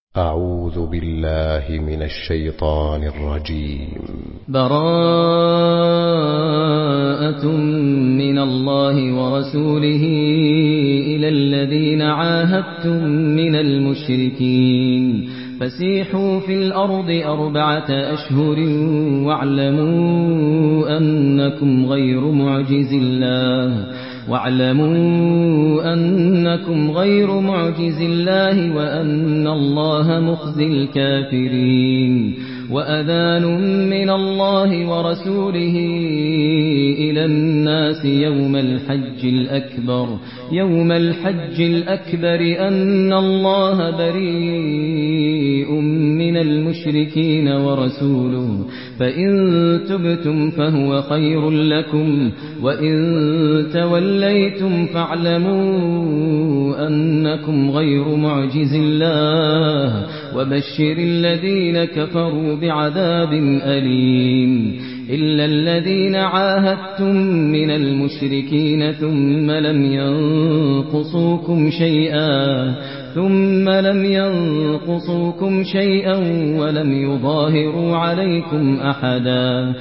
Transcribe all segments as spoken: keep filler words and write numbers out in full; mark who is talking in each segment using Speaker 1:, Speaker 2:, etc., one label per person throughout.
Speaker 1: أعوذ بالله من الشيطان الرجيم.
Speaker 2: براءة من الله ورسوله إلى الذين عاهدتم من المشركين فسيحوا في الأرض أربعة أشهر واعلموا أنكم غير معجز الله واعلموا أنكم غير معجز الله وأن الله مخزي الكافرين وأذان من الله ورسوله إلى الناس يوم الحج الأكبر يوم الحج الأكبر أن الله بريء من المشركين ورسوله فإن تبتم فهو خير لكم وإن توليتم فاعلموا أنكم غير معجز الله وبشر الذين كفروا بعذاب أليم إلا الذين عاهدتم من المشركين ثم لم ينقصوكم شيئا ثم لم ينقصوكم شيئا ولم يظاهروا عليكم أحدا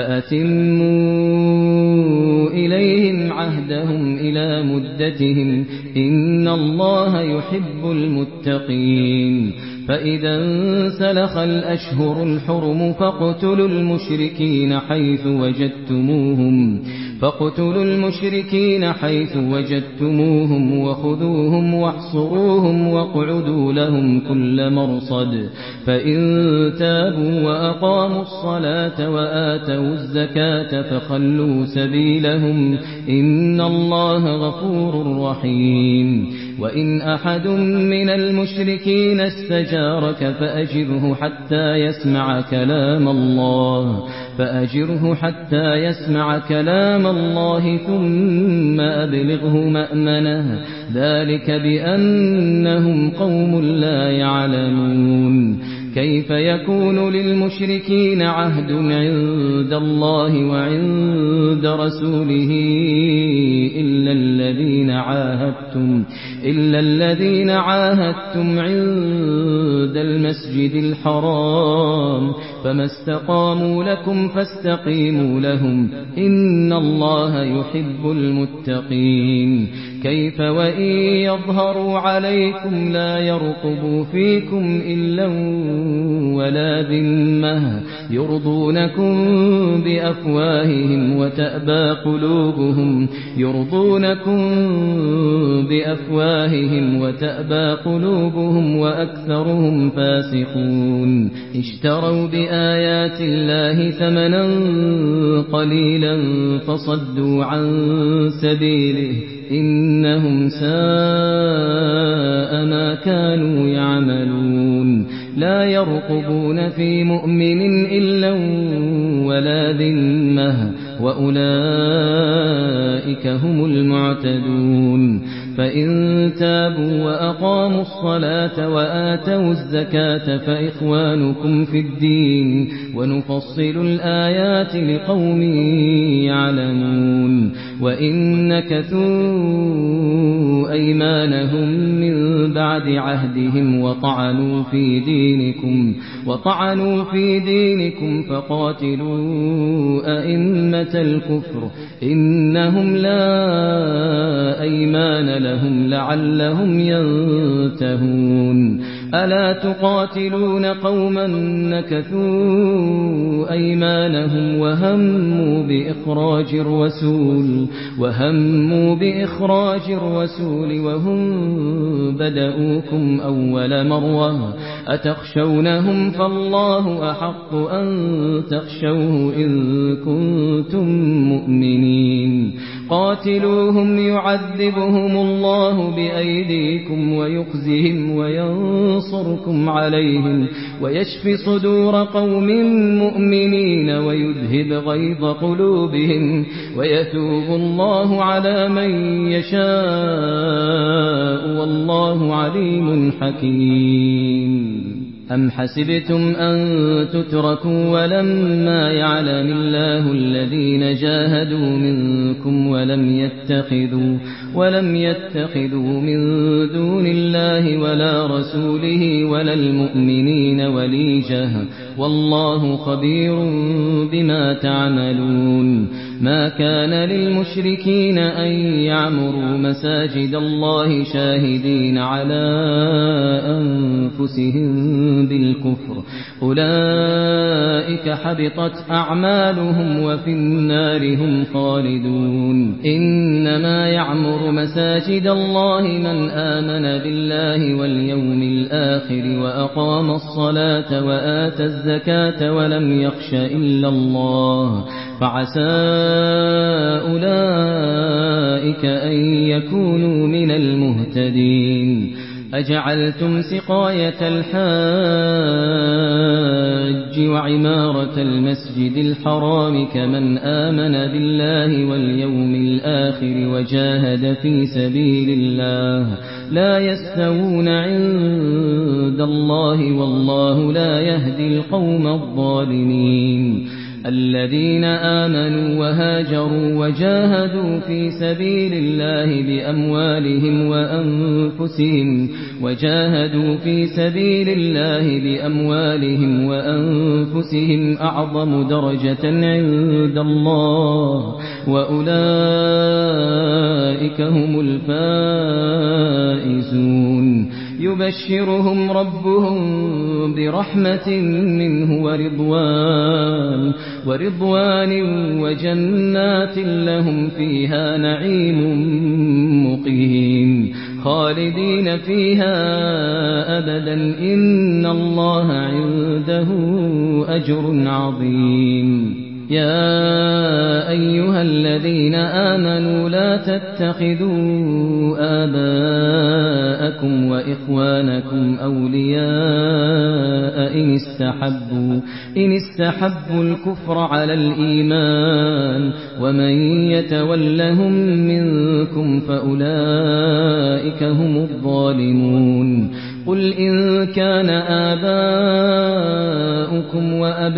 Speaker 2: فأتموا إليهم عهدهم إلى مدتهم إن الله يحب المتقين فإذا انسلخ الأشهر الحرم فاقتلوا المشركين حيث وجدتموهم فاقتلوا المشركين حيث وجدتموهم وخذوهم واحصروهم واقعدوا لهم كل مرصد فإن تابوا وأقاموا الصلاة وآتوا الزكاة فخلوا سبيلهم إن الله غفور رحيم وإن أحد من المشركين استجارك فأجره حتى يسمع كلام الله فأجره حتى يسمع كلام الله ثم أبلغه مأمنه ذلك بأنهم قوم لا يعلمون كيف يكون للمشركين عهد عند الله وعند رسوله إلا الذين عاهدتم إلا الذين عاهدتم عند المسجد الحرام فما استقاموا لكم فاستقيموا لهم إن الله يحب المتقين كيف وإن يظهروا عليكم لا يرقبوا فيكم إلا ولا ذمة يرضونكم بأفواههم وتأبى قلوبهم يرضونكم بأفواههم وتأبى قلوبهم وأكثرهم فاسقون اشتروا بآيات الله ثمنا قليلا فصدوا عن سبيله إنهم ساء ما كانوا يعملون لا يرقبون في مؤمن إلا ولا ذمة وأولئك هم المعتدون فإن تابوا وأقاموا الصلاة وآتوا الزكاة فإخوانكم في الدين ونفصل الآيات لقوم يعلمون وإن نكثوا أيمانهم من بعد عهدهم وطعنوا في دينكم وطعنوا في دينكم فقاتلوا أئمة الكفر إنهم لا أيمان لهم لعلهم ينتهون ألا تقاتلون قوما نكثوا أيمانهم وهموا بإخراج الرسول وهموا بإخراج الرسول وهم بدؤوكم أول مرة أتخشونهم فالله أحق أن تخشوه إن كنتم مؤمنين قاتلوهم يعذبهم الله بأيديكم ويخزهم وينصركم عليهم ويشفي صدور قوم مؤمنين ويذهب غيظ قلوبهم ويتوب الله على من يشاء والله عليم حكيم. أم حسبتم أن تتركوا ولما يعلم الله الذين جاهدوا منكم ولم يتخذوا ولم يتخذوا من دون الله ولا رسوله ولا المؤمنين وليجة والله خبير بما تعملون ما كان للمشركين أن يعمروا مساجد الله شاهدين على أنفسهم بالكفر أولئك حبطت أعمالهم وفي النار هم خالدون إنما يعمر مساجد الله من آمن بالله واليوم الآخر وأقام الصلاة وآتى الزكاة ولم يخش إلا الله فعسى أولئك أن يكونوا من المهتدين أجعلتم سقاية الحاج وعمارة المسجد الحرام كمن آمن بالله واليوم الآخر وجاهد في سبيل الله لا يستوون عند الله والله لا يهدي القوم الظالمين الذين آمنوا وهاجروا وجاهدوا في سبيل الله بأموالهم وأنفسهم وجاهدوا في سبيل الله بأموالهم وأنفسهم أعظم درجة عند الله وأولئك هم الفائزون يبشرهم ربهم برحمة منه ورضوان ورضوان وجنات لهم فيها نعيم مقيم خالدين فيها أبدا إن الله عنده أجر عظيم يا أيها الذين آمنوا لا تتخذوا آباءكم وإخوانكم أولياء إن استحبوا إن استحبوا الكفر على الإيمان ومن يتولهم منكم فأولئك هم الظالمون قل إن كان آباؤكم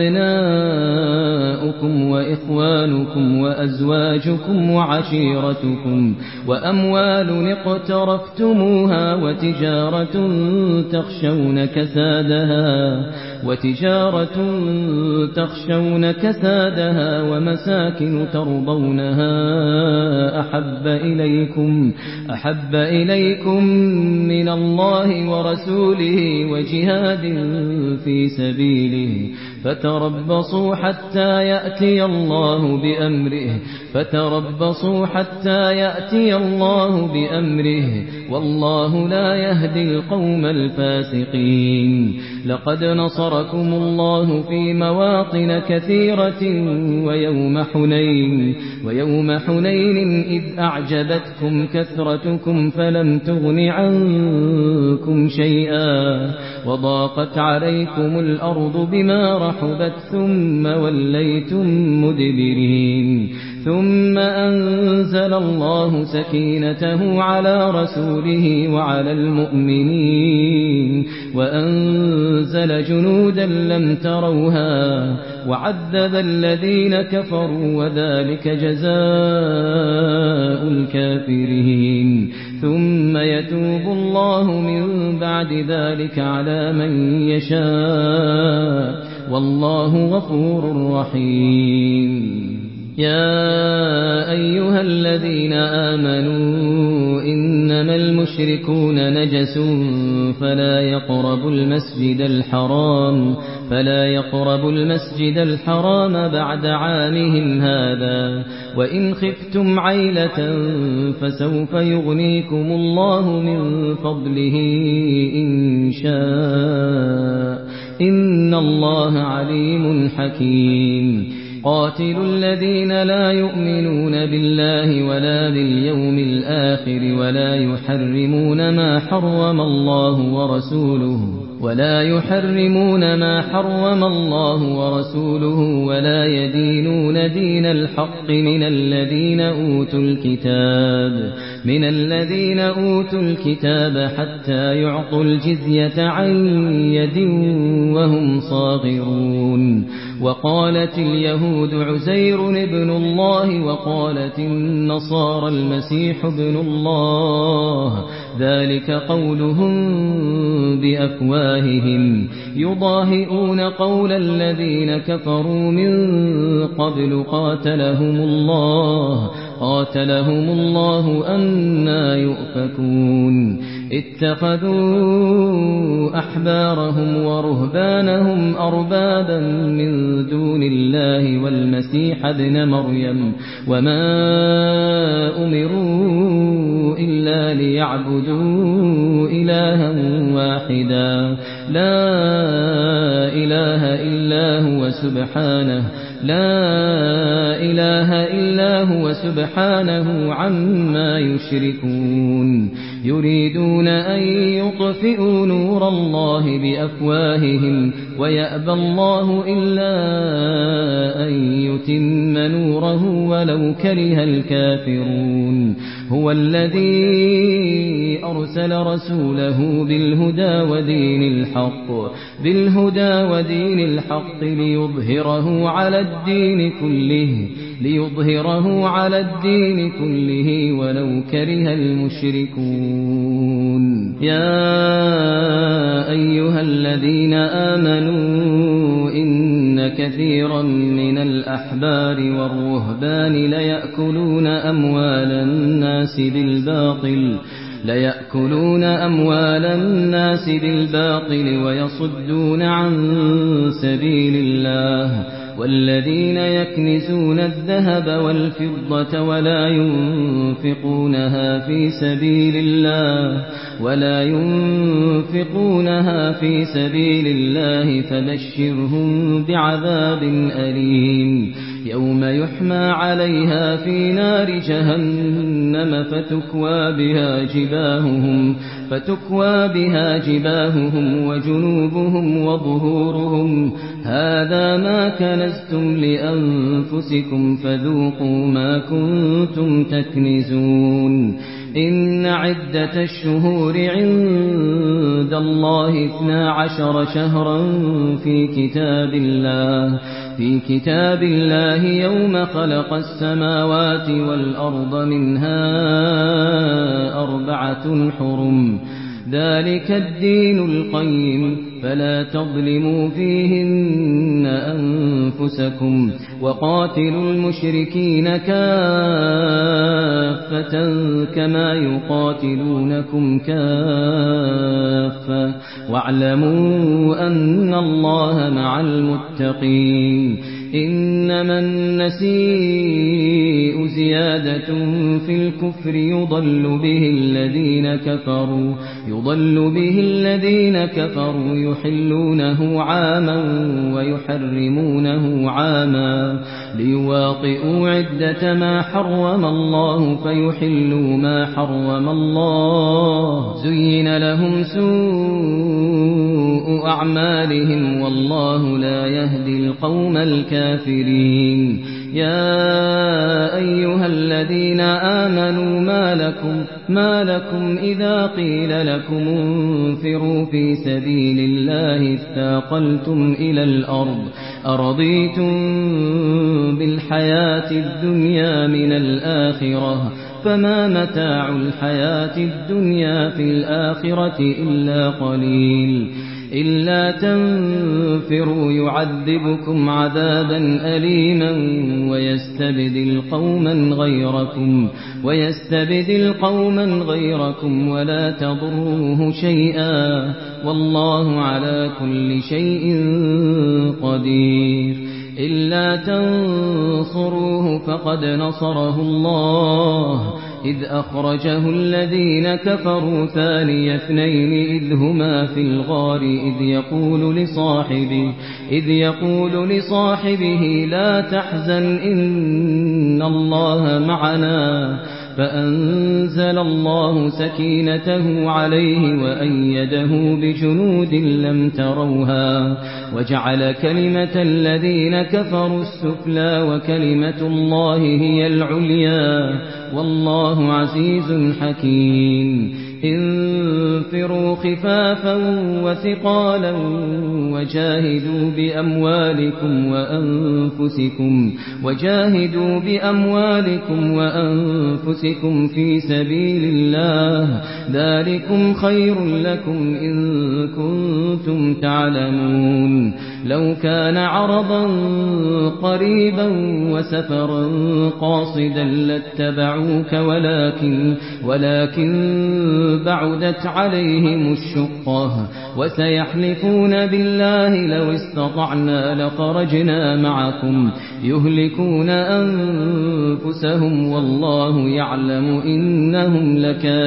Speaker 2: وأبناؤكم وإخوانكم وأزواجكم وعشيرتكم وأموال اقترفتموها وتجارة تخشون كسادها وتجارة تخشون كسادها ومساكن ترضونها أحب إليكم أحب إليكم من الله ورسوله وجهاد في سبيله فتربصوا حتى يأتي الله بأمره فتربصوا حتى يأتي الله بأمره والله لا يهدي القوم الفاسقين لقد نصركم الله في مواطن كثيرة ويوم حنين ويوم حنين إذ أعجبتكم كثرتكم فلم تغن عنكم شيئا وضاقت عليكم الأرض بما رحبت ثم وليتم مدبرين ثم أنزل الله سكينته على رسوله وعلى المؤمنين وأنزل جنودا لم تروها وعذب الذين كفروا وذلك جزاء الكافرين ثم يتوب الله من بعد ذلك على من يشاء والله غفور رحيم يا أيها الذين آمنوا إنما المشركون نجس فلا يقربوا المسجد الحرام فلا يقربوا المسجد الحرام بعد عامهم هذا وإن خفتم عيلة فسوف يغنيكم الله من فضله إن شاء إن الله عليم حكيم قاتلوا الذين لا يؤمنون بالله ولا باليوم الآخر ولا يحرمون ما حرم الله ورسوله ولا يحرمون ما حرم الله ورسوله ولا يدينون دين الحق من الذين أوتوا الكتاب من الذين أوتوا الكتاب حتى يعطوا الجزية عن يد وهم صاغرون. وقالت اليهود عزير ابن الله وقالت النصارى المسيح ابن الله ذلك قولهم بأفواههم يضاهئون قول الذين كفروا من قبل قاتلهم الله قاتلهم الله أنى يؤفكون. اتخذوا أحبارهم ورهبانهم أربابا من دون الله والمسيح ابن مريم وما أمروا إلا ليعبدوا إلها واحدا لا إله إلا هو سبحانه لا إله إلا هو سبحانه عما يشركون. يريدون أن يطفئوا نور الله بأفواههم ويأبى الله إلا أن يتم نوره ولو كره الكافرون. هو الذي أرسل رسوله بالهدى ودين الحق بالهدى ودين الحق ليظهره على الدين كله ليظهره على الدين كله ولو كره المشركون. يا أيها الذين آمنوا إن كثيرا من الأحبار والرهبان ليأكلون أموال الناس بالباطل ليأكلون أموال الناس بالباطل ويصدون عن سبيل الله والذين يكنزون الذهب والفضة ولا ينفقونها في سبيل الله ولا ينفقونها في سبيل الله فبشرهم بعذاب أليم. يوم يحمى عليها في نار جهنم فتكوى بها جباههم فتكوى بها جباههم وجنوبهم وظهورهم هذا ما كنزتم لأنفسكم فذوقوا ما كنتم تكنزون. إن عدة الشهور عند الله اثنا عشر شهرا في كتاب الله في كتاب الله يوم خلق السماوات والأرض منها أربعة حرم ذلك الدين القيم فلا تظلموا فيهن أنفسكم وقاتلوا المشركين كافة كما يقاتلونكم كافة واعلموا أن الله مع المتقين. إنما النسيء زيادة في الكفر يضل به الذين كفروا يضل به الذين كفروا يحلونه عاما ويحرمونه عاما ليواطئوا عدة ما حرم الله فيحلوا ما حرم الله زين لهم سوء أعمالهم والله لا يهدي القوم الكافرين. يا أيها الذين آمنوا ما لكم ما لكم إذا قيل لكم انفروا في سبيل الله اثاقلتم إلى الأرض أرضيتم بالحياة الدنيا من الآخرة فما متاع الحياة الدنيا في الآخرة إلا قليل. إلا تنفروا يعذبكم عذابا أليما ويستبدل قوما غيركم ويستبدل قوما غيركم ولا تضروه شيئا والله على كل شيء قدير. إلا تنصروه فقد نصره الله إذ أخرجه الذين كفروا ثاني اثنين إذ هما في الغار إذ يقول لصاحبه إذ يقول لصاحبه لا تحزن إن الله معنا فأنزل الله سكينته عليه وأيده بجنود لم تروها وجعل كلمة الذين كفروا السفلى وكلمة الله هي العليا والله عزيز حكيم انفروا خفافا وثقالا وجاهدوا بأموالكم وأنفسكم وجاهدوا بأموالكم وأنفسكم في سبيل الله ذلكم خير لكم إن كنتم تعلمون لو كان عرضا قريبا وسفرا قاصدا لاتبعوك ولكن ولكن بعدت عليهم الشقة وسيحلفون بالله لو استطعنا لخرجنا معكم يهلكون أنفسهم والله يعلم إنهم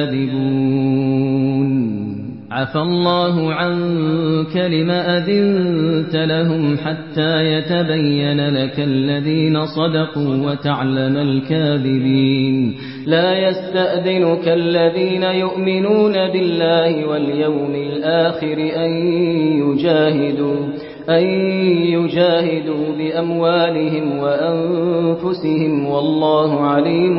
Speaker 2: لكاذبون عفى الله عنك لم أذنت لهم حتى يتبين لك الذين صدقوا وتعلم الكاذبين لا يستأذنك الذين يؤمنون بالله واليوم الآخر أن يجاهدوا أن يجاهدوا بأموالهم وأنفسهم والله عليم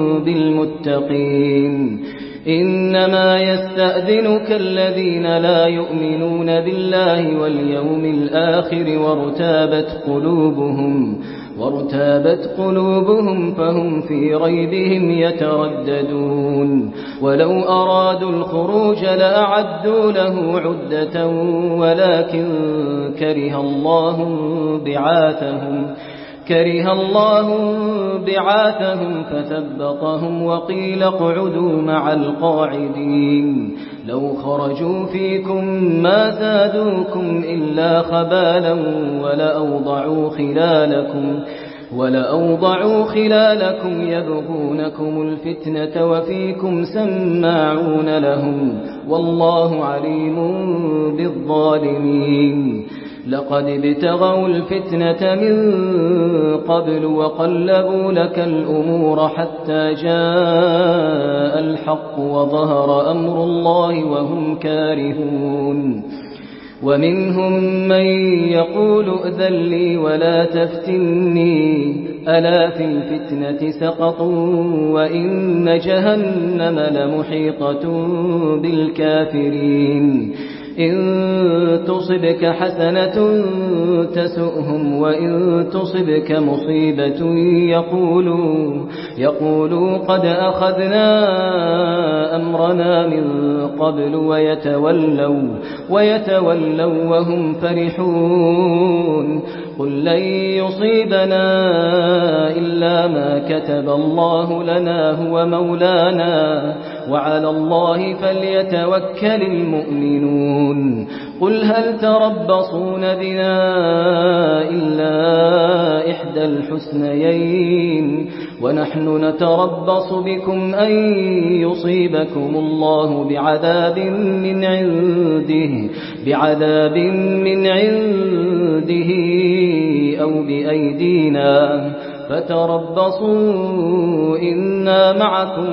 Speaker 2: بالمتقين إنما يستأذنك الذين لا يؤمنون بالله واليوم الآخر وارتابت قلوبهم وارتابت قلوبهم فهم في ريبهم يترددون ولو أرادوا الخروج لأعدوا له عدة ولكن كره الله بعاثهم كره الله بعاثهم فثبطهم وقيل اقعدوا مع القاعدين لو خرجوا فيكم ما زادوكم إلا خبالا ولأوضعوا خلالكم ولأوضعوا خلالكم يبغونكم الفتنة وفيكم سماعون لهم والله عليم بالظالمين لقد ابتغوا الفتنة من قبل وقلبوا لك الأمور حتى جاء الحق وظهر أمر الله وهم كارهون ومنهم من يقول ائذن لي ولا تفتني ألا في الفتنة سقطوا وإن جهنم لمحيطة بالكافرين إن تصبك حسنة تسؤهم وإن تصبك مصيبة يقولوا يقولوا قد أخذنا أمرنا من قبل ويتولوا ويتولوا وهم فرحون قل لن يصيبنا إلا ما كتب الله لنا هو مولانا وعلى الله فليتوكل المؤمنون قل هل تربصون بنا إلا إحدى الحسنيين ونحن نتربص بكم أن يصيبكم الله بعذاب من عنده بعذاب من عنده أو بأيدينا فتربصوا إنا معكم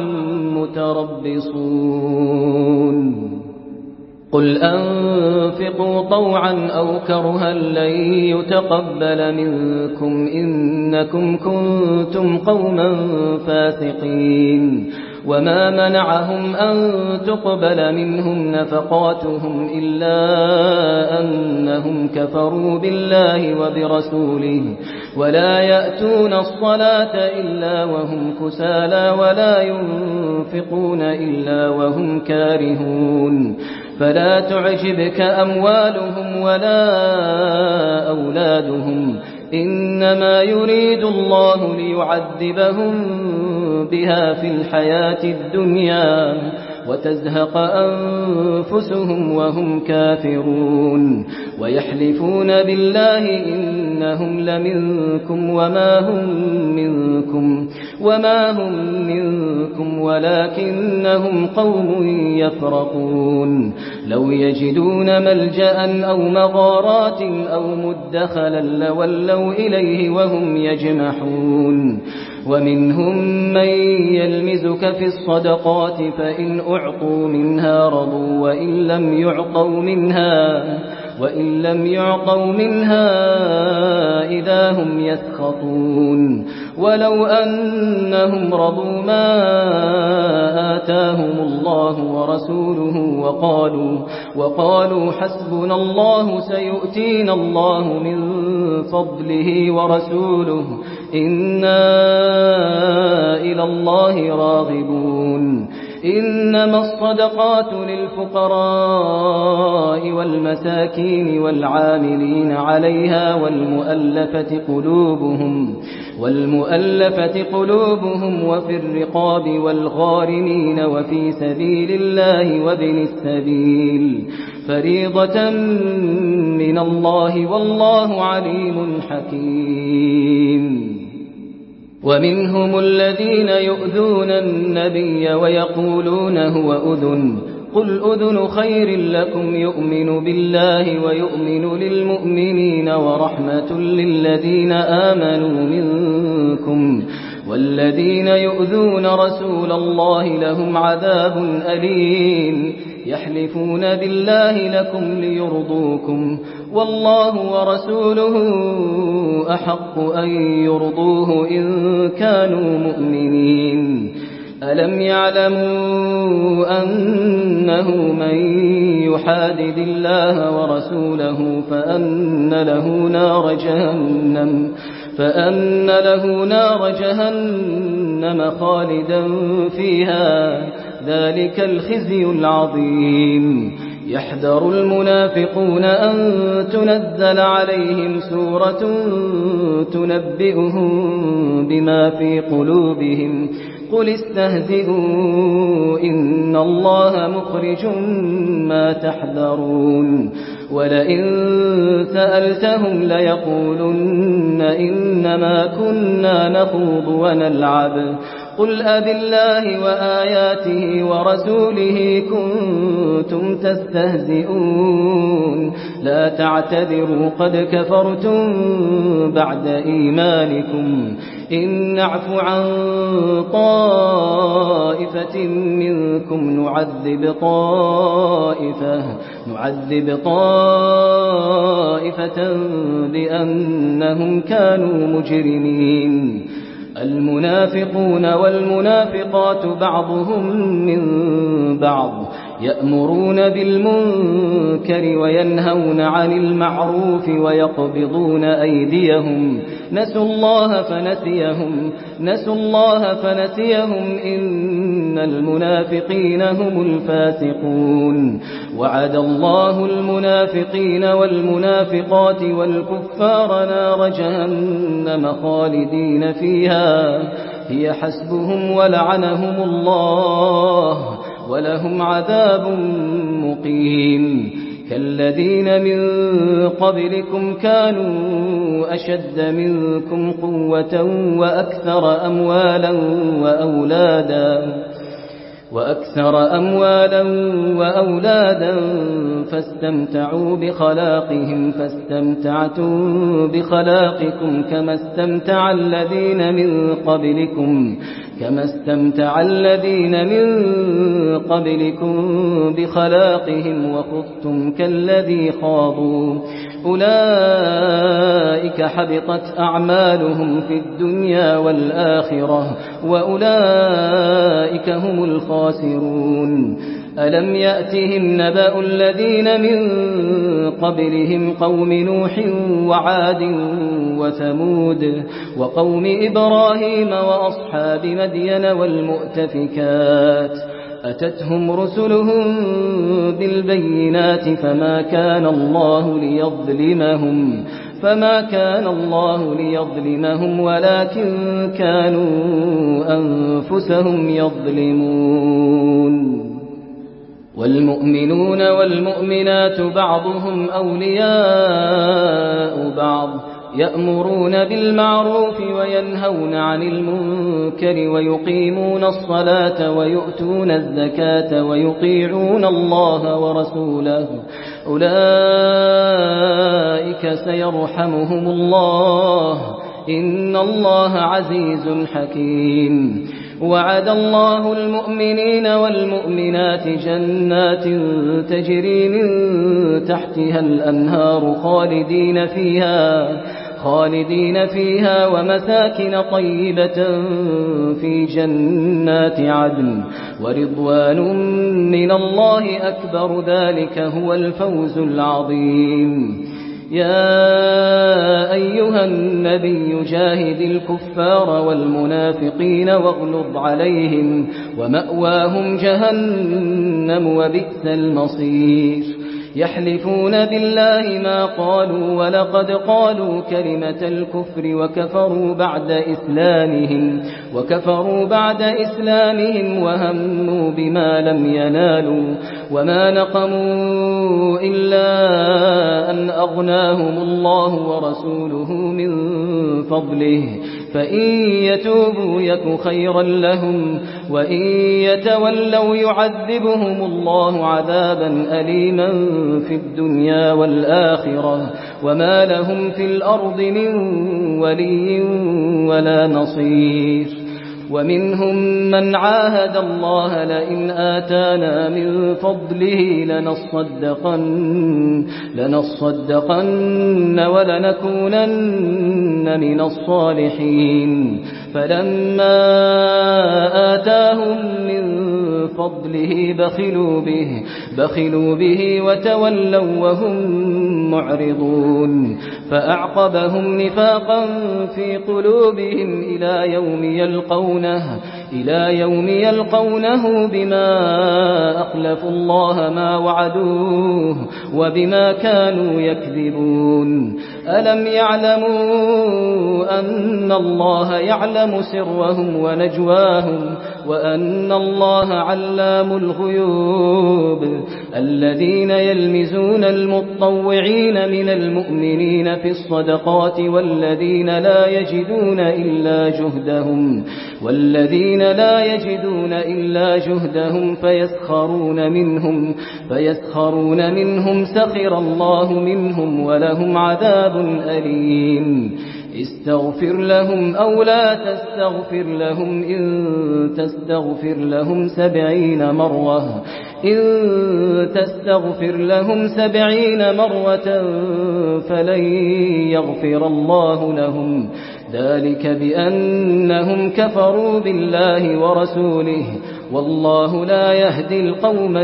Speaker 2: متربصون قل أنفقوا طوعا أو كرها لن يتقبل منكم إنكم كنتم قوما فاسقين وما منعهم أن تقبل منهم نفقاتهم إلا أنهم كفروا بالله وبرسوله ولا يأتون الصلاة إلا وهم كسالى ولا ينفقون إلا وهم كارهون فلا تعجبك أموالهم ولا أولادهم إنما يريد الله ليعذبهم بها في الحياة الدنيا وتزهق أنفسهم وهم كافرون ويحلفون بالله إنهم لمنكم وما هم منكم وما هم منكم ولكنهم قوم يفرقون لو يجدون ملجأ أو مغارات أو مدخلا لولوا إليه وهم يجمحون ومنهم من يلمزك في الصدقات فإن أعطوا منها رضوا وإن لم يعطوا منها وإن لم يعطوا منها إذا هم يسخطون ولو أنهم رضوا ما آتاهم الله ورسوله وقالوا وقالوا حسبنا الله سيؤتينا الله من فضله ورسوله إنا إلى الله راغبون إنما الصدقات للفقراء والمساكين والعاملين عليها والمؤلفة قلوبهم والمؤلفة قلوبهم وفي الرقاب والغارمين وفي سبيل الله وابن السبيل فريضة من الله والله عليم حكيم ومنهم الذين يؤذون النبي ويقولون هو أذن قل أذن خير لكم يؤمن بالله ويؤمن للمؤمنين ورحمة للذين آمنوا منكم والذين يؤذون رسول الله لهم عذاب أليم يحلفون بالله لكم ليرضوكم والله ورسوله أحق أن يرضوه إن كانوا مؤمنين ألم يعلموا أنه من يحادد الله ورسوله فأن له نار جهنم فأن له نار جهنم خالدا فيها ذلك الخزي العظيم يحذر المنافقون أن تنزل عليهم سورة تنبئهم بما في قلوبهم قل استهزئوا إن الله مخرج ما تحذرون ولئن سألتهم ليقولن إنما كنا نخوض ونلعب قل أبالله وآياته ورسوله كنتم تستهزئون لا تعتذروا قد كفرتم بعد إيمانكم إن نعف عن طائفة منكم نعذب طائفة نعذب طائفة بأنهم كانوا مجرمين المنافقون والمنافقات بعضهم من بعض يأمرون بالمنكر وينهون عن المعروف ويقبضون أيديهم نسوا الله فنسيهم نسوا الله فنسيهم إن المنافقين هم الفاسقون وعد الله المنافقين والمنافقات والكفار نار جهنم خالدين فيها هي حسبهم ولعنهم الله ولهم عذاب مقيم كالذين من قبلكم كانوا أشد منكم قوة وأكثر أموالا وأولادا وأكثر أموالا وأولادا فاستمتعوا بخلاقهم فاستمتعتم بخلاقكم كما استمتع الذين من قبلكم كما استمتع الذين من قبلكم بخلاقهم وخضتم كالذي خاضوا أولئك حبطت أعمالهم في الدنيا والآخرة وأولئك هم الخاسرون ألم يأتهم نبأ الذين من قبلهم قوم نوح وعاد وثمود وقوم إبراهيم وأصحاب مدين والمؤتفكات أتتهم رسلهم بالبينات فما كان الله ليظلمهم فما كان الله ليظلمهم ولكن كانوا أنفسهم يظلمون والمؤمنون والمؤمنات بعضهم أولياء بعض يأمرون بالمعروف وينهون عن المنكر ويقيمون الصلاة ويؤتون الزكاة ويطيعون الله ورسوله أولئك سيرحمهم الله إن الله عزيز حكيم. وعد الله المؤمنين والمؤمنات جنات تجري من تحتها الأنهار خالدين فيها خالدين فيها ومساكن طيبة في جنات عدن ورضوان من الله أكبر، ذلك هو الفوز العظيم. يا أيها النبي جاهد الكفار والمنافقين واغلظ عليهم ومأواهم جهنم وبئس المصير. يحلفون بالله ما قالوا ولقد قالوا كلمة الكفر وكفروا بعد إسلامهم وكفروا بعد إسلامهم وهموا بما لم ينالوا وما نقموا إلا أن أغناهم الله ورسوله من فضله، فإن يتوبوا يك خيرا لهم وإن يتولوا يعذبهم الله عذابا أليما في الدنيا والآخرة وما لهم في الأرض من ولي ولا نصير. ومنهم من عاهد الله لئن آتانا من فضله لنصدقن, لنصدقن ولنكونن من الصالحين، فلما آتاهم من فضله بخلوا به, بخلوا به وتولوا وهم معرضون، فأعقبهم نفاقا في قلوبهم إلى يوم يلقونه إلى يوم يلقونه بما أخلفوا الله ما وعدوه وبما كانوا يكذبون. ألم يعلموا أن الله يعلم سرهم ونجواهم وأن الله علام الغيوب؟ الذين يلمزون المتطوعين من المؤمنين في الصدقات والذين لا يجدون إلا جهدهم والذين لا يجدون إلا جهدهم فيسخرون منهم فيسخرون منهم سخر الله منهم ولهم عذاب أليم. استغفر لهم أو لا تستغفر لهم إن تستغفر لهم سبعين مرة إن تستغفر لهم سبعين مرة فلن يغفر الله لهم، ذلك بأنهم كفروا بالله ورسوله والله لا يهدي القوم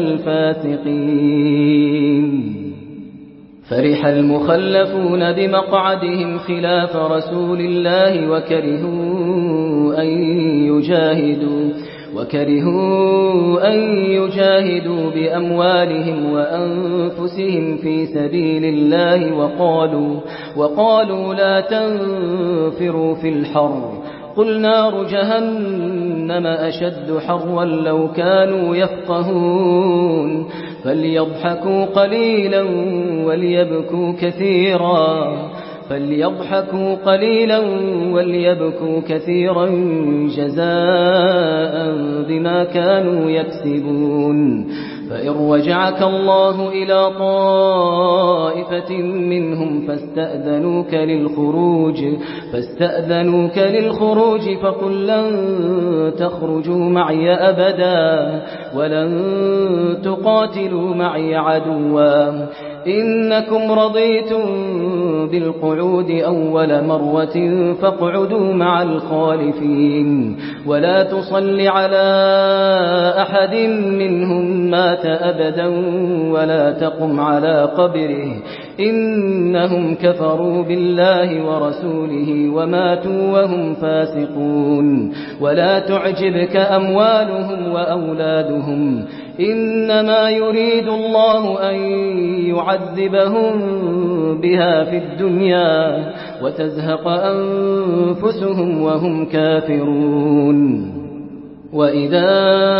Speaker 2: الفاسقين. فرح المخلفون بمقعدهم خلاف رسول الله وكرهوا أن يجاهدوا وكرهوا أن يجاهدوا بأموالهم وأنفسهم في سبيل الله وقالوا, وقالوا لا تنفروا في الحر، قل نار جهنم أشد حرا لو كانوا يفقهون، فليضحكوا قليلا وليبكوا كثيرا فليضحكوا قليلا وليبكوا كثيرا جزاء بما كانوا يكسبون. فإن رجعك الله إلى طائفة منهم فاستأذنوك للخروج فاستأذنوك للخروج فقل لن تخرجوا معي أبدا ولن تقاتلوا معي عدوا، إنكم رضيتم بالقعود أول مرة فاقعدوا مع الخالفين، ولا تصل على أحد منهم مات أبدا ولا تقم على قبره، إنهم كفروا بالله ورسوله وماتوا وهم فاسقون. ولا تعجبك أموالهم وأولادهم، إنما يريد الله أن يعذبهم بها في الدنيا وتزهق أنفسهم وهم كافرون. وإذا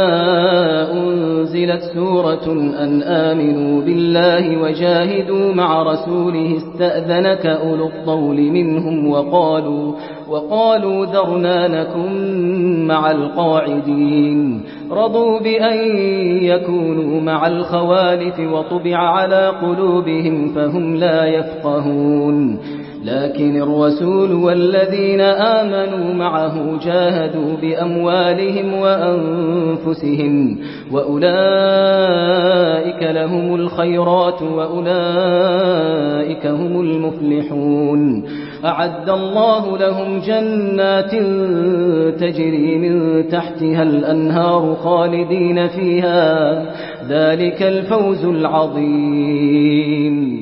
Speaker 2: أنزلت سورة أن آمنوا بالله وجاهدوا مع رسوله استأذنك أولو الطول منهم وقالوا, وقالوا ذرنا نكن مع القاعدين، رضوا بأن يكونوا مع الخوالف وطبع على قلوبهم فهم لا يفقهون. لكن الرسول والذين آمنوا معه جاهدوا بأموالهم وأنفسهم وأولئك لهم الخيرات وأولئك هم المفلحون. أعد الله لهم جنات تجري من تحتها الأنهار خالدين فيها، ذلك الفوز العظيم.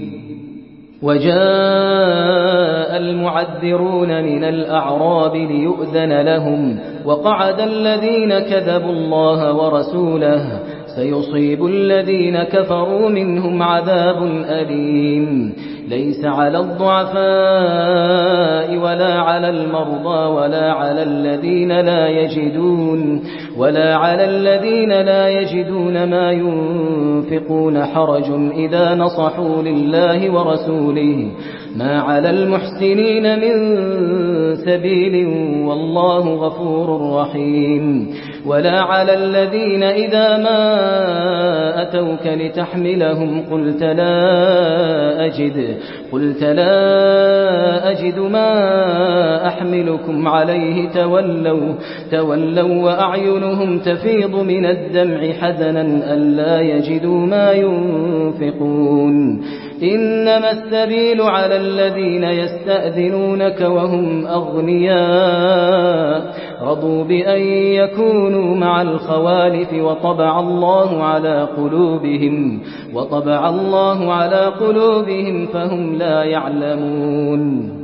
Speaker 2: وجاء المعذرون من الأعراب ليؤذن لهم، وقعد الذين كذبوا الله ورسوله، سيصيب الذين كفروا منهم عذاب أليم. ليس على الضعفاء ولا على المرضى ولا على الذين لا يجدون ولا على الذين لا يجدون ما ينفقون حرج إذا نصحوا لله ورسوله، ما على المحسنين من سبيل والله غفور رحيم. ولا على الذين إذا ما أتوك لتحملهم قلت لا أجد قلت لا أجد ما أحملكم عليه تولوا تولوا وأعينهم تفيض من الدمع حزنا ألا يجدوا ما ينفقون. إنما السبيل على الذين يستأذنونك وهم أغنياء رضوا بأن يكونوا مع الخوالف وطبع الله على قلوبهم وطبع الله على قلوبهم فهم لا يعلمون.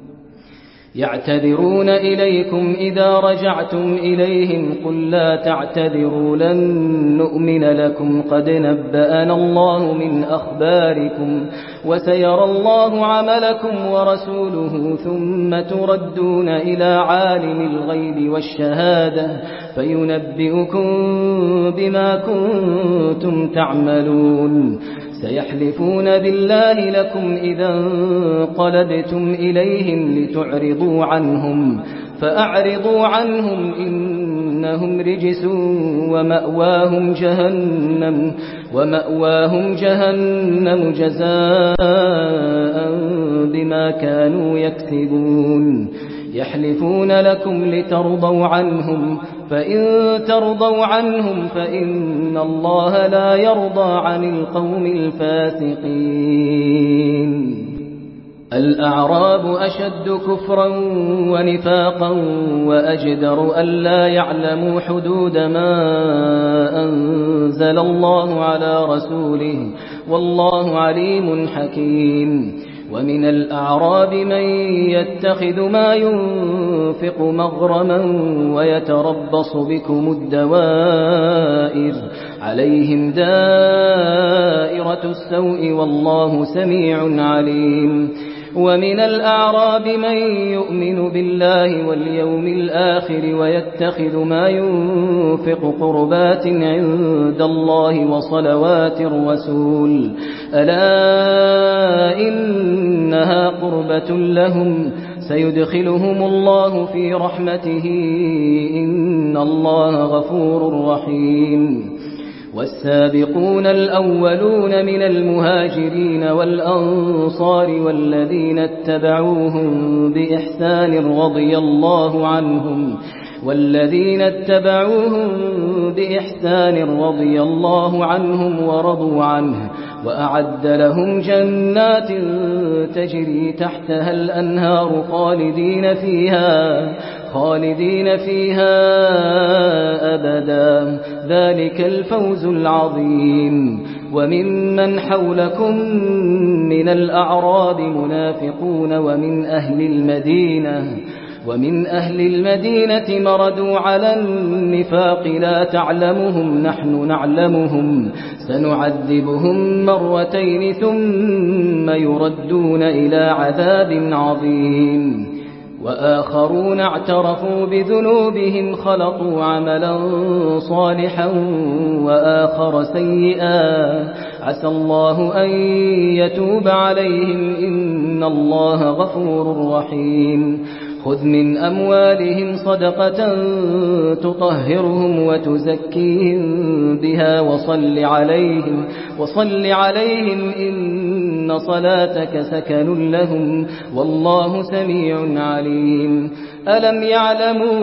Speaker 2: يعتذرون إليكم إذا رجعتم إليهم قل لا تعتذروا لن نؤمن لكم قد نبأنا الله من أخباركم وسيرى الله عملكم ورسوله ثم تردون إلى عالم الغيب والشهادة فينبئكم بما كنتم تعملون. سيحلفون بالله لكم إذا انقلبتم إليهم لتعرضوا عنهم فأعرضوا عنهم إنهم رجس ومأواهم جهنم ومأواهم جهنم جزاء بما كانوا يكسبون. يحلفون لكم لترضوا عنهم فإن ترضوا عنهم فإن الله لا يرضى عن القوم الفاسقين. الأعراب أشد كفرا ونفاقا وأجدر ألا يعلموا حدود ما أنزل الله على رسوله والله عليم حكيم. ومن الأعراب من يتخذ ما ينفق مغرما ويتربص بكم الدوائر عليهم دائرة السوء والله سميع عليم. ومن الأعراب من يؤمن بالله واليوم الآخر ويتخذ ما ينفق قربات عند الله وصلوات الرسول ألا إنها قربة لهم سيدخلهم الله في رحمته إن الله غفور رحيم. والسابقون الأولون من المهاجرين والأنصار والذين اتبعوهم بإحسان رضي الله عنهم والذين اتبعوهم بإحسان رضي الله عنهم ورضوا عنه وأعد لهم جنات تجري تحتها الأنهار خالدين فيها خالدين فيها أبدا ذلك الفوز العظيم. وممن حولكم من الأعراب منافقون ومن أهل المدينة ومن أهل المدينة مردوا على النفاق لا تعلمهم نحن نعلمهم سنعذبهم مرتين ثم يردون إلى عذاب عظيم. وآخرون اعترفوا بذنوبهم خلطوا عملا صالحا وآخر سيئا عسى الله أن يتوب عليهم إن الله غفور رحيم. خذ من أموالهم صدقة تطهرهم وتزكيهم بها وصل عليهم وصل عليهم إن إن صلاتك سكن لهم والله سميع عليم ألم يعلموا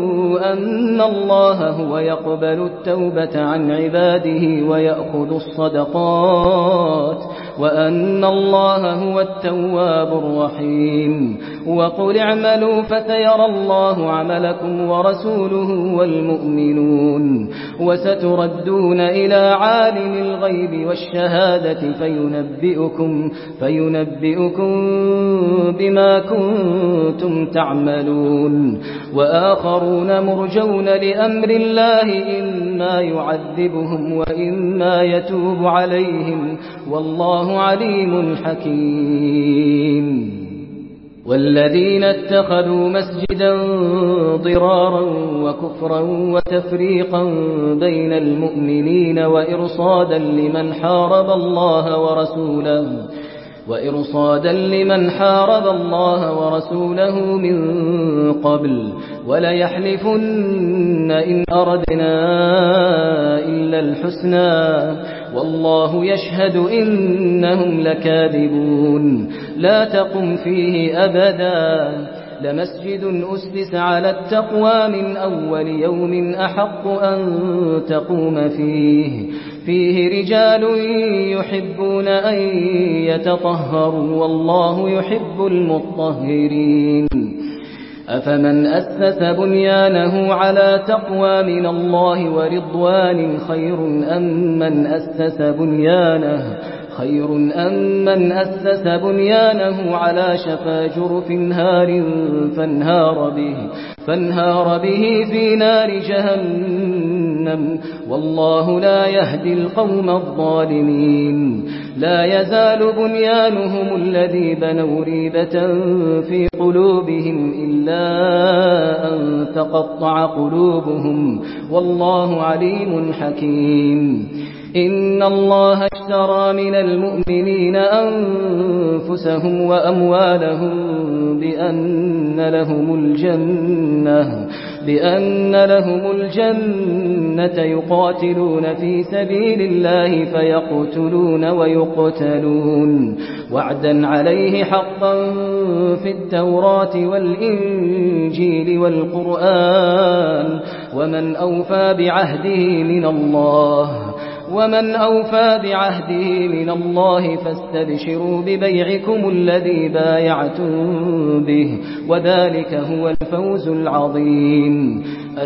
Speaker 2: أن الله هو يقبل التوبة عن عباده ويأخذ الصدقات وأن الله هو التواب الرحيم وقل اعملوا فسيرى الله عملكم ورسوله والمؤمنون وستردون إلى عالم الغيب والشهادة فينبئكم, فينبئكم بما كنتم تعملون وآخرون مرجون لأمر الله إما يعذبهم وإما يتوب عليهم والله عليم حكيم والذين اتخذوا مسجدا ضرارا وكفرا وتفريقا بين المؤمنين وإرصادا لمن حارب الله ورسوله وإرصادا لمن حارب الله ورسوله من قبل وليحلفن إن أردنا إلا الحسنى والله يشهد إنهم لكاذبون لا تقم فيه أبدا لمسجد أسس على التقوى من أول يوم أحق أن تقوم فيه فيه رجال يحبون أن يتطهروا والله يحب المطهرين أفمن أسس بنيانه على تقوى من الله ورضوان خير أم من أسس بنيانه خير أم من أسس بنيانه على شفا جرف هار فانهار به فانهار به في نار جهنم والله لا يهدي القوم الظالمين لا يزال بنيانهم الذي بنوا ريبة في قلوبهم إلا أن تقطع قلوبهم والله عليم حكيم إن الله اشترى من المؤمنين أنفسهم وأموالهم بأن لهم الجنة بأن لهم الجنة يقاتلون في سبيل الله فيقتلون ويقتلون وعدا عليه حقا في التوراة والإنجيل والقرآن ومن أوفى بعهده من الله ومن أوفى بعهده من الله فاستبشروا ببيعكم الذي بايعتم به وذلك هو الفوز العظيم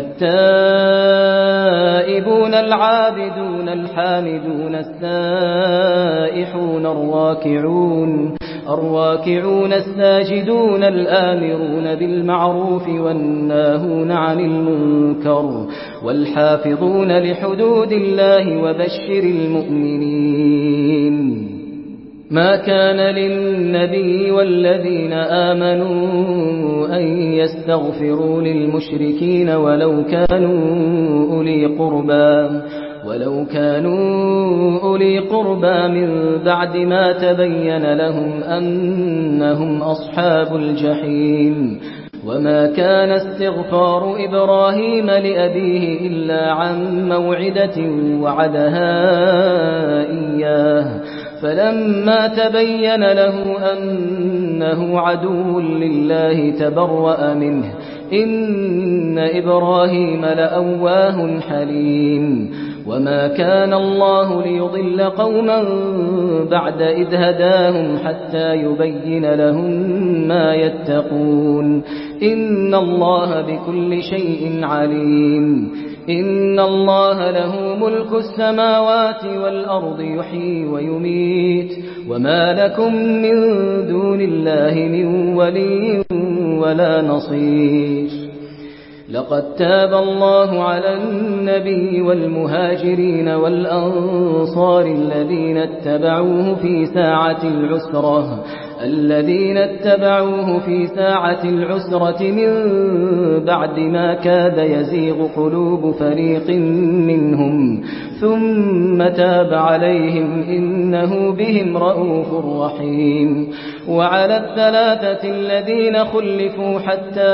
Speaker 2: التائبون العابدون الحامدون السائحون الراكعون الراكعون الساجدون الآمرون بالمعروف والناهون عن المنكر والحافظون لحدود الله وبشر المؤمنين ما كان للنبي والذين آمنوا أن يستغفروا للمشركين ولو كانوا أولي قربى ولو كانوا أولي قربى من بعد ما تبين لهم أنهم أصحاب الجحيم وما كان استغفار إبراهيم لأبيه إلا عن موعدة وعدها إياه فلما تبين له أنه عدو لله تبرأ منه إن إبراهيم لأواه حليم وما كان الله ليضل قوما بعد إذ هداهم حتى يبين لهم ما يتقون إن الله بكل شيء عليم إن الله له ملك السماوات والأرض يحيي ويميت وما لكم من دون الله من ولي ولا نصير لقد تاب الله على النبي والمهاجرين والأنصار الذين اتبعوه في ساعة العسرة الذين اتبعوه في ساعة العسرة من بعد ما كاد يزيغ قلوب فريق منهم ثم تاب عليهم إنه بهم رءوف رحيم وعلى الثلاثة الذين خلفوا حتى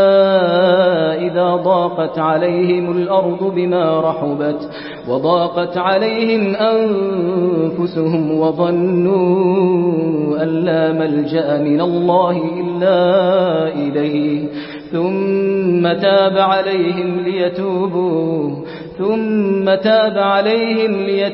Speaker 2: إذا ضاقت عليهم الأرض بما رحبت وضاقت عليهم أنفسهم وظنوا أن لا ملجأ من الله إلا إليه ثم تاب عليهم ليتوبوا ثم تاب عليهم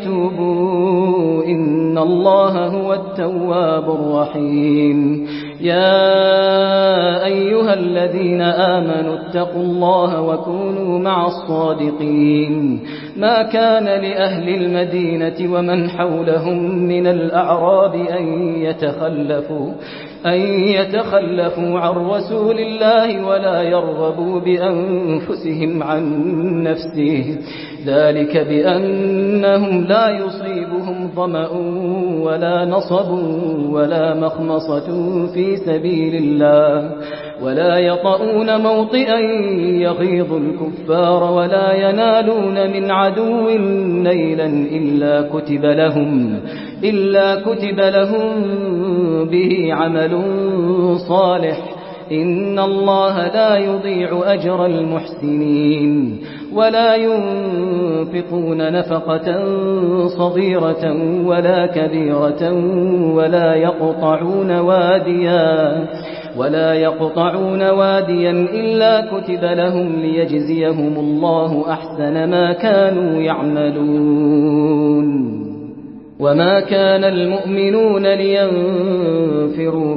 Speaker 2: ليتوبوا إن الله هو التواب الرحيم يا أيها الذين آمنوا اتقوا الله وكونوا مع الصادقين ما كان لأهل المدينة ومن حولهم من الأعراب أن يتخلفوا أن يتخلفوا عن رسول الله ولا يرغبوا بأنفسهم عن نفسه ذلك بأنهم لا يصيبهم ظمأ ولا نصب ولا مخمصة في سبيل الله ولا يطؤون موطئا يغيظ الكفار ولا ينالون من عدو نيلا إلا كتب لهم إلا كتب لهم به عمل صالح إن الله لا يضيع أجر المحسنين ولا ينفقون نفقة صغيرة ولا كبيرة ولا يقطعون واديا ولا يقطعون واديا إلا كتب لهم ليجزيهم الله أحسن ما كانوا يعملون وما كان المؤمنون لينفروا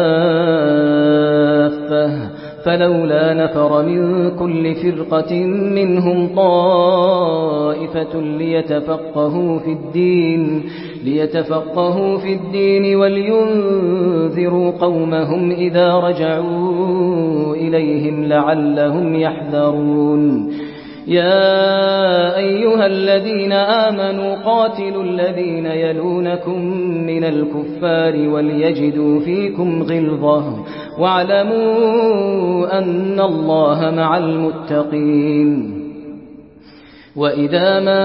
Speaker 2: كافة فلولا نفر من كل فرقة منهم طائفة ليتفقهوا في الدين ليتفقهوا في الدين ولينذروا قومهم إذا رجعوا إليهم لعلهم يحذرون يا أيها الذين آمنوا قاتلوا الذين يلونكم من الكفار وليجدوا فيكم غلظة واعلموا أن الله مع المتقين وإذا ما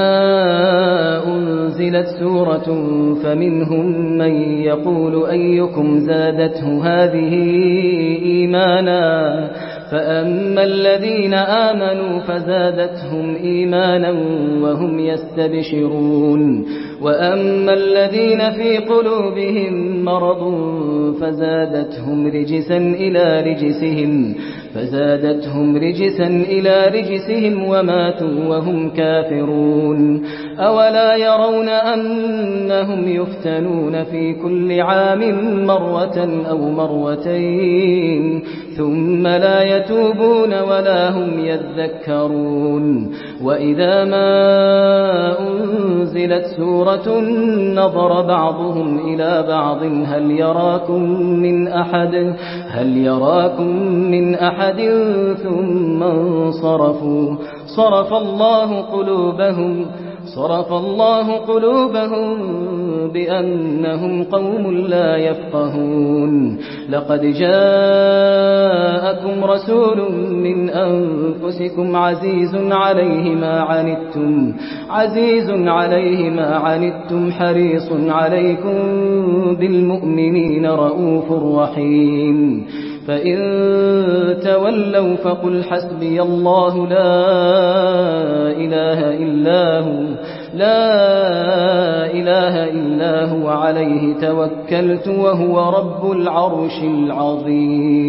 Speaker 2: أنزلت سورة فمنهم من يقول أيكم زادته هذه إيمانا فأما الذين آمنوا فزادتهم إيمانا وهم يستبشرون وأما الذين في قلوبهم مرض فزادتهم رجسا إلى رجسهم فزادتهم رجسا إلى رجسهم وماتوا وهم كافرون أولا يرون أنهم يفتنون في كل عام مرة أو مرتين ثم لا يتوبون ولا هم يذكرون وإذا ما أنزلت سورة نظر بعضهم إلى بعض هل يراكم من أحد هل يراكم من أحد ثم انصرفوا صرف الله قلوبهم صرف الله قلوبهم بأنهم قوم لا يفقهون لقد جاءكم رسول من أنفسكم عزيز عليه ما عنتم عزيز عليه ما عنتم حريص عليكم بالمؤمنين رؤوف رحيم فإن تولوا فقل حسبي الله لا إله إلا هو لا إله إلا هو عليه توكلت وهو رب العرش العظيم